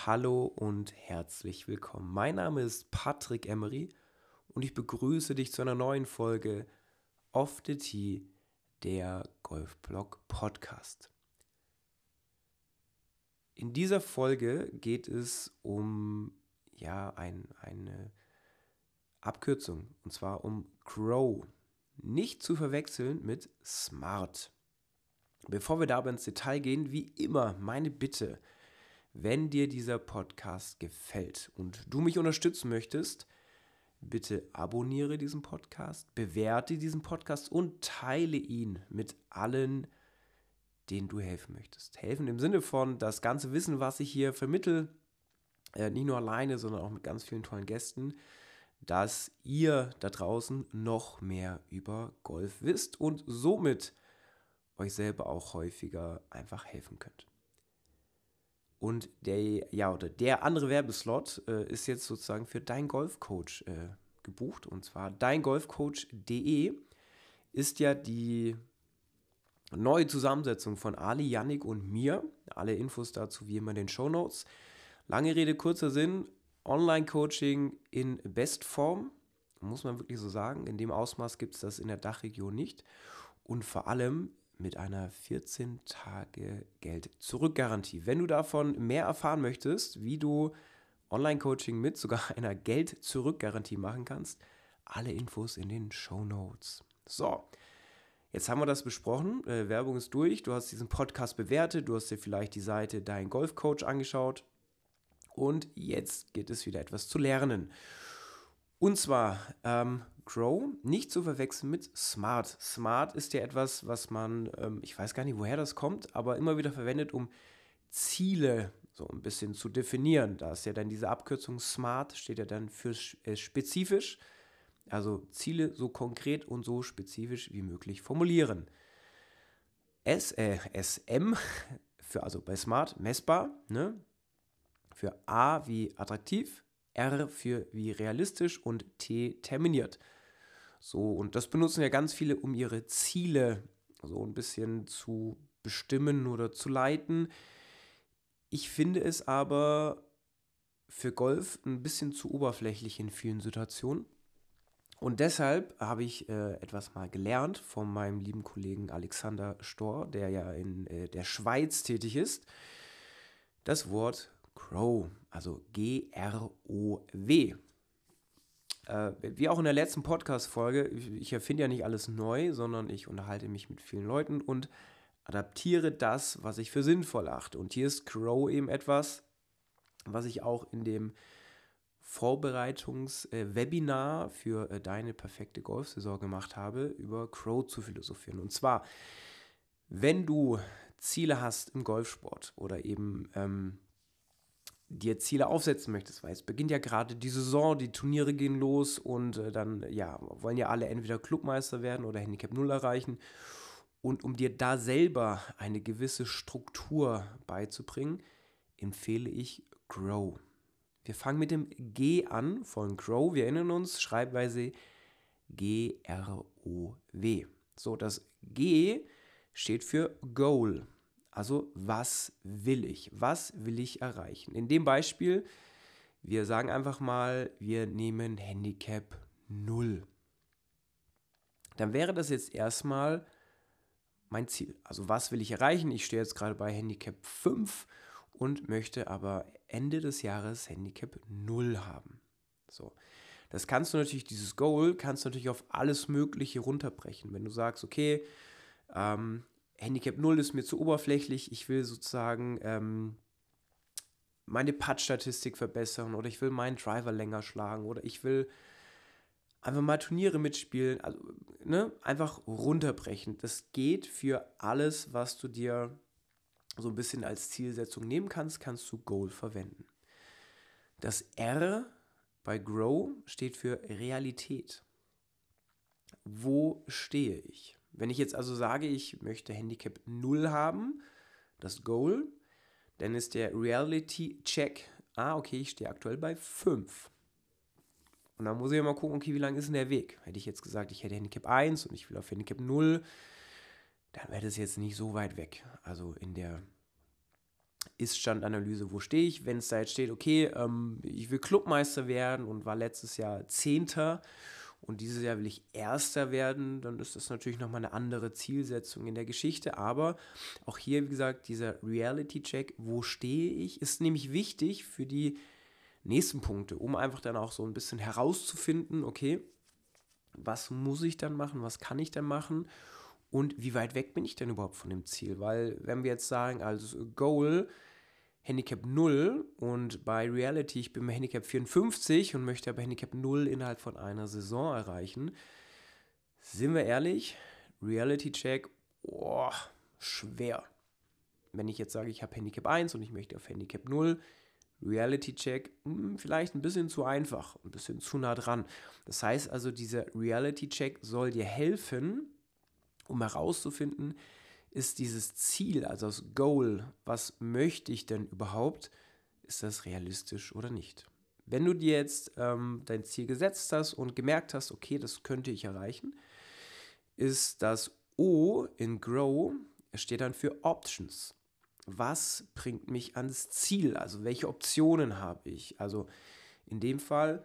Hallo und herzlich willkommen. Mein Name ist Patrick Emery und ich begrüße dich zu einer neuen Folge Off the Tee, der Golfblog Podcast. In dieser Folge geht es um eine Abkürzung, und zwar um Grow. Nicht zu verwechseln mit Smart. Bevor wir da aber ins Detail gehen, wie immer meine Bitte: Wenn dir dieser Podcast gefällt und du mich unterstützen möchtest, bitte abonniere diesen Podcast, bewerte diesen Podcast und teile ihn mit allen, denen du helfen möchtest. Helfen im Sinne von das ganze Wissen, was ich hier vermittle, nicht nur alleine, sondern auch mit ganz vielen tollen Gästen, dass ihr da draußen noch mehr über Golf wisst und somit euch selber auch häufiger einfach helfen könnt. Und der andere Werbeslot ist jetzt sozusagen für Dein Golfcoach gebucht. Und zwar deingolfcoach.de ist ja die neue Zusammensetzung von Ali, Yannick und mir. Alle Infos dazu wie immer in den Shownotes. Lange Rede, kurzer Sinn. Online-Coaching in Bestform, muss man wirklich so sagen. In dem Ausmaß gibt es das in der Dachregion nicht. Und vor allem mit einer 14-Tage-Geld-Zurück-Garantie. Wenn du davon mehr erfahren möchtest, wie du Online-Coaching mit sogar einer Geld-Zurück-Garantie machen kannst, alle Infos in den Shownotes. So, jetzt haben wir das besprochen. Werbung ist durch. Du hast diesen Podcast bewertet. Du hast dir vielleicht die Seite Dein Golfcoach angeschaut. Und jetzt geht es wieder etwas zu lernen. Und zwar Grow, nicht zu verwechseln mit Smart. Smart ist ja etwas, was man, ich weiß gar nicht, woher das kommt, aber immer wieder verwendet, um Ziele so ein bisschen zu definieren. Da ist ja dann diese Abkürzung Smart, steht ja dann für spezifisch, also Ziele so konkret und so spezifisch wie möglich formulieren. SM, also bei Smart messbar, ne? Für A wie attraktiv, R für wie realistisch und T terminiert. So, und das benutzen ja ganz viele, um ihre Ziele so ein bisschen zu bestimmen oder zu leiten. Ich finde es aber für Golf ein bisschen zu oberflächlich in vielen Situationen. Und deshalb habe ich etwas mal gelernt von meinem lieben Kollegen Alexander Storr, der ja in der Schweiz tätig ist. Das Wort Grow, also G-R-O-W. Wie auch in der letzten Podcast-Folge, ich erfinde ja nicht alles neu, sondern ich unterhalte mich mit vielen Leuten und adaptiere das, was ich für sinnvoll achte. Und hier ist Grow eben etwas, was ich auch in dem Vorbereitungs-Webinar für deine perfekte Golfsaison gemacht habe, über Grow zu philosophieren. Und zwar, wenn du Ziele hast im Golfsport oder eben dir Ziele aufsetzen möchtest, weil es beginnt ja gerade die Saison, die Turniere gehen los und dann wollen ja alle entweder Clubmeister werden oder Handicap 0 erreichen. Und um dir da selber eine gewisse Struktur beizubringen, empfehle ich Grow. Wir fangen mit dem G an von Grow. Wir erinnern uns, Schreibweise G-R-O-W. So, das G steht für Goal. Also, was will ich? Was will ich erreichen? In dem Beispiel, wir sagen einfach mal, wir nehmen Handicap 0. Dann wäre das jetzt erstmal mein Ziel. Also, was will ich erreichen? Ich stehe jetzt gerade bei Handicap 5 und möchte aber Ende des Jahres Handicap 0 haben. So. Das kannst du natürlich, dieses Goal, kannst du natürlich auf alles Mögliche runterbrechen. Wenn du sagst, okay, Handicap 0 ist mir zu oberflächlich, ich will sozusagen meine Putt-Statistik verbessern oder ich will meinen Driver länger schlagen oder ich will einfach mal Turniere mitspielen, also einfach runterbrechen. Das geht für alles, was du dir so ein bisschen als Zielsetzung nehmen kannst, kannst du Goal verwenden. Das R bei Grow steht für Realität. Wo stehe ich? Wenn ich jetzt also sage, ich möchte Handicap 0 haben, das Goal, dann ist der Reality-Check, okay, ich stehe aktuell bei 5. Und dann muss ich mal gucken, okay, wie lang ist denn der Weg? Hätte ich jetzt gesagt, ich hätte Handicap 1 und ich will auf Handicap 0, dann wäre das jetzt nicht so weit weg. Also in der Ist-Stand-Analyse, wo stehe ich? Wenn es da jetzt steht, okay, ich will Clubmeister werden und war letztes Jahr Zehnter und dieses Jahr will ich Erster werden, dann ist das natürlich nochmal eine andere Zielsetzung in der Geschichte. Aber auch hier, wie gesagt, dieser Reality-Check, wo stehe ich, ist nämlich wichtig für die nächsten Punkte, um einfach dann auch so ein bisschen herauszufinden, okay, was muss ich dann machen, was kann ich dann machen und wie weit weg bin ich denn überhaupt von dem Ziel? Weil wenn wir jetzt sagen, also Goal, Handicap 0 und bei Reality, ich bin bei Handicap 54 und möchte aber Handicap 0 innerhalb von einer Saison erreichen, sind wir ehrlich, Reality-Check, schwer. Wenn ich jetzt sage, ich habe Handicap 1 und ich möchte auf Handicap 0, Reality-Check, vielleicht ein bisschen zu einfach, ein bisschen zu nah dran. Das heißt also, dieser Reality-Check soll dir helfen, um herauszufinden, ist dieses Ziel, also das Goal, was möchte ich denn überhaupt, ist das realistisch oder nicht? Wenn du dir jetzt dein Ziel gesetzt hast und gemerkt hast, okay, das könnte ich erreichen, ist das O in Grow, es steht dann für Options. Was bringt mich ans Ziel? Also welche Optionen habe ich? Also in dem Fall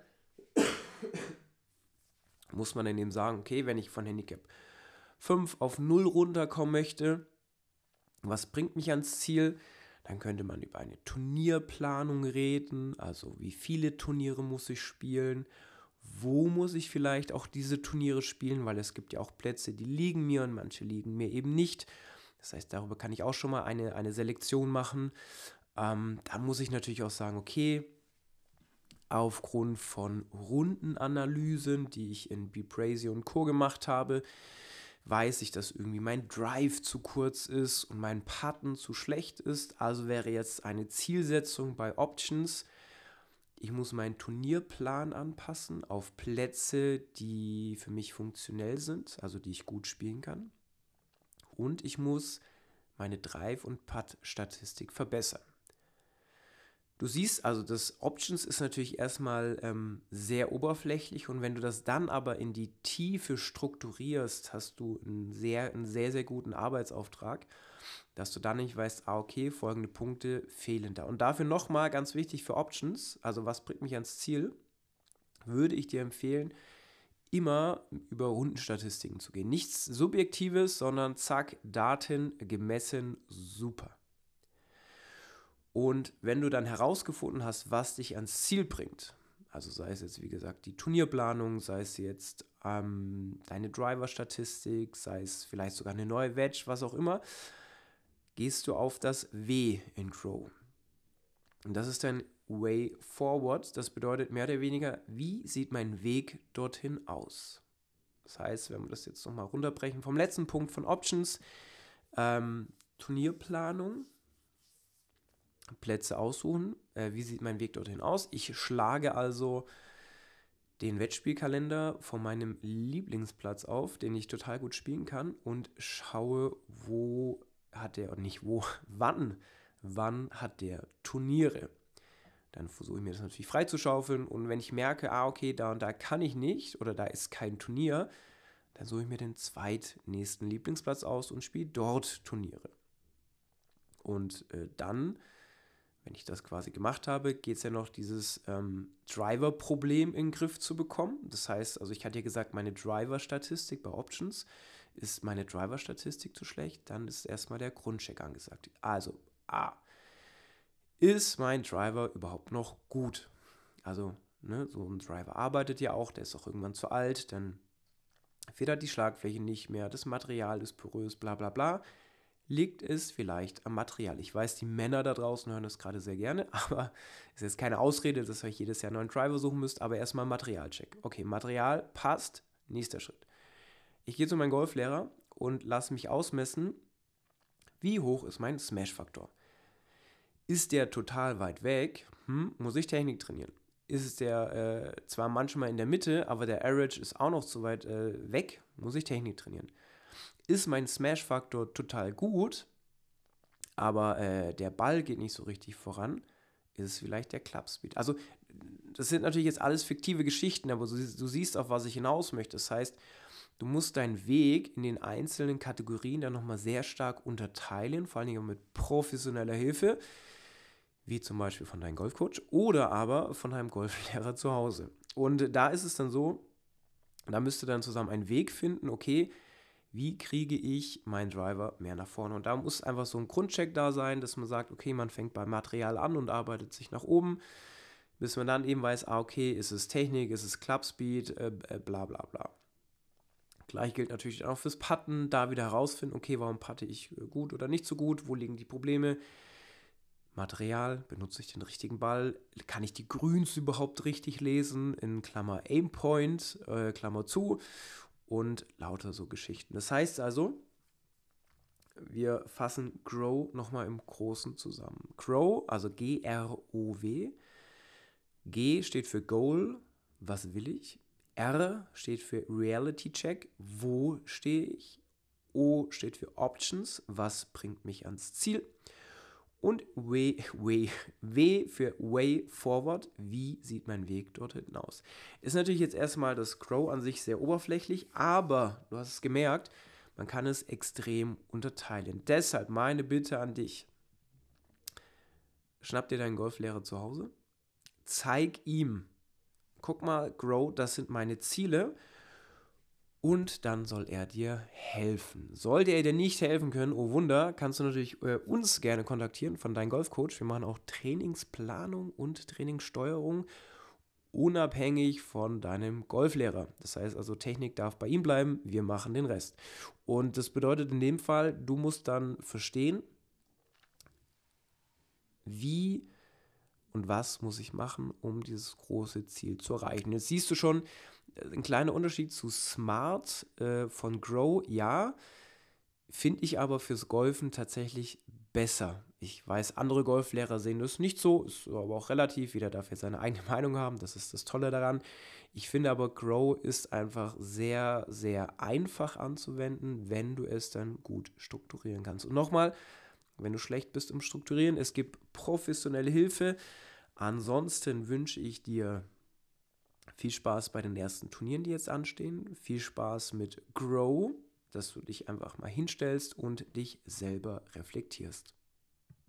muss man dann eben sagen, okay, wenn ich von Handicap 5 auf 0 runterkommen möchte, was bringt mich ans Ziel? Dann könnte man über eine Turnierplanung reden, also wie viele Turniere muss ich spielen, wo muss ich vielleicht auch diese Turniere spielen, weil es gibt ja auch Plätze, die liegen mir und manche liegen mir eben nicht. Das heißt, darüber kann ich auch schon mal eine Selektion machen. Dann muss ich natürlich auch sagen, okay, aufgrund von Rundenanalysen, die ich in Beprazy und Co. gemacht habe, weiß ich, dass irgendwie mein Drive zu kurz ist und mein Putten zu schlecht ist. Also wäre jetzt eine Zielsetzung bei Options, ich muss meinen Turnierplan anpassen auf Plätze, die für mich funktionell sind, also die ich gut spielen kann. Und ich muss meine Drive- und Putt-Statistik verbessern. Du siehst also, das Options ist natürlich erstmal sehr oberflächlich und wenn du das dann aber in die Tiefe strukturierst, hast du einen sehr, sehr guten Arbeitsauftrag, dass du dann nicht weißt, okay, folgende Punkte fehlen da. Und dafür nochmal ganz wichtig für Options, also was bringt mich ans Ziel, würde ich dir empfehlen, immer über Rundenstatistiken zu gehen. Nichts Subjektives, sondern zack, Daten gemessen, super. Und wenn du dann herausgefunden hast, was dich ans Ziel bringt, also sei es jetzt wie gesagt die Turnierplanung, sei es jetzt deine Driver-Statistik, sei es vielleicht sogar eine neue Wedge, was auch immer, gehst du auf das W in Grow. Und das ist dein Way Forward. Das bedeutet mehr oder weniger, wie sieht mein Weg dorthin aus? Das heißt, wenn wir das jetzt nochmal runterbrechen vom letzten Punkt von Options, Turnierplanung, Plätze aussuchen. Wie sieht mein Weg dorthin aus? Ich schlage also den Wettspielkalender von meinem Lieblingsplatz auf, den ich total gut spielen kann und schaue, wo hat der, und nicht wo, wann hat der Turniere. Dann versuche ich mir das natürlich freizuschaufeln und wenn ich merke, okay, da und da kann ich nicht oder da ist kein Turnier, dann suche ich mir den zweitnächsten Lieblingsplatz aus und spiele dort Turniere. Und dann, wenn ich das quasi gemacht habe, geht es ja noch dieses Driver-Problem in den Griff zu bekommen. Das heißt, also ich hatte ja gesagt, meine Driver-Statistik bei Options, ist meine Driver-Statistik zu schlecht, dann ist erstmal der Grundcheck angesagt. Also A, ist mein Driver überhaupt noch gut? Also so ein Driver arbeitet ja auch, der ist auch irgendwann zu alt, dann federt die Schlagfläche nicht mehr, das Material ist porös, bla bla bla. Liegt es vielleicht am Material? Ich weiß, die Männer da draußen hören das gerade sehr gerne, aber es ist jetzt keine Ausrede, dass ihr euch jedes Jahr einen neuen Driver suchen müsst, aber erstmal Materialcheck. Okay, Material passt, nächster Schritt. Ich gehe zu meinem Golflehrer und lasse mich ausmessen, wie hoch ist mein Smash-Faktor. Ist der total weit weg, muss ich Technik trainieren. Ist der zwar manchmal in der Mitte, aber der Average ist auch noch zu weit weg, muss ich Technik trainieren. Ist mein Smash-Faktor total gut, aber der Ball geht nicht so richtig voran, ist es vielleicht der Clubspeed. Also das sind natürlich jetzt alles fiktive Geschichten, aber du siehst, auf was ich hinaus möchte. Das heißt, du musst deinen Weg in den einzelnen Kategorien dann nochmal sehr stark unterteilen, vor allen Dingen mit professioneller Hilfe. wie zum Beispiel von deinem Golfcoach oder aber von deinem Golflehrer zu Hause. Und da ist es dann so, da müsst ihr dann zusammen einen Weg finden, okay, wie kriege ich meinen Driver mehr nach vorne? Und da muss einfach so ein Grundcheck da sein, dass man sagt, okay, man fängt beim Material an und arbeitet sich nach oben, bis man dann eben weiß, okay, ist es Technik, ist es Clubspeed, bla bla bla. Gleich gilt natürlich auch fürs Putten, da wieder herausfinden, okay, warum putte ich gut oder nicht so gut, wo liegen die Probleme? Material, benutze ich den richtigen Ball? Kann ich die Grüns überhaupt richtig lesen? In Klammer Aimpoint, Klammer zu und lauter so Geschichten. Das heißt also, wir fassen Grow nochmal im Großen zusammen. Grow, also G-R-O-W. G steht für Goal, was will ich? R steht für Reality Check, wo stehe ich? O steht für Options, was bringt mich ans Ziel? Und W für Way Forward, wie sieht mein Weg dort hinten aus? Ist natürlich jetzt erstmal das Grow an sich sehr oberflächlich, aber du hast es gemerkt, man kann es extrem unterteilen. Deshalb meine Bitte an dich, schnapp dir deinen Golflehrer zu Hause, zeig ihm, guck mal, Grow, das sind meine Ziele. Und dann soll er dir helfen. Sollte er dir nicht helfen können, oh Wunder, kannst du natürlich uns gerne kontaktieren von deinem Golfcoach. Wir machen auch Trainingsplanung und Trainingssteuerung unabhängig von deinem Golflehrer. Das heißt also, Technik darf bei ihm bleiben, wir machen den Rest. Und das bedeutet in dem Fall, du musst dann verstehen, wie und was muss ich machen, um dieses große Ziel zu erreichen. Jetzt siehst du schon, ein kleiner Unterschied zu Smart von Grow, ja, finde ich aber fürs Golfen tatsächlich besser. Ich weiß, andere Golflehrer sehen das nicht so, ist aber auch relativ, jeder darf jetzt seine eigene Meinung haben, das ist das Tolle daran. Ich finde aber, Grow ist einfach sehr, sehr einfach anzuwenden, wenn du es dann gut strukturieren kannst. Und nochmal, wenn du schlecht bist im Strukturieren, es gibt professionelle Hilfe. Ansonsten wünsche ich dir viel Spaß bei den ersten Turnieren, die jetzt anstehen. Viel Spaß mit Grow, dass du dich einfach mal hinstellst und dich selber reflektierst.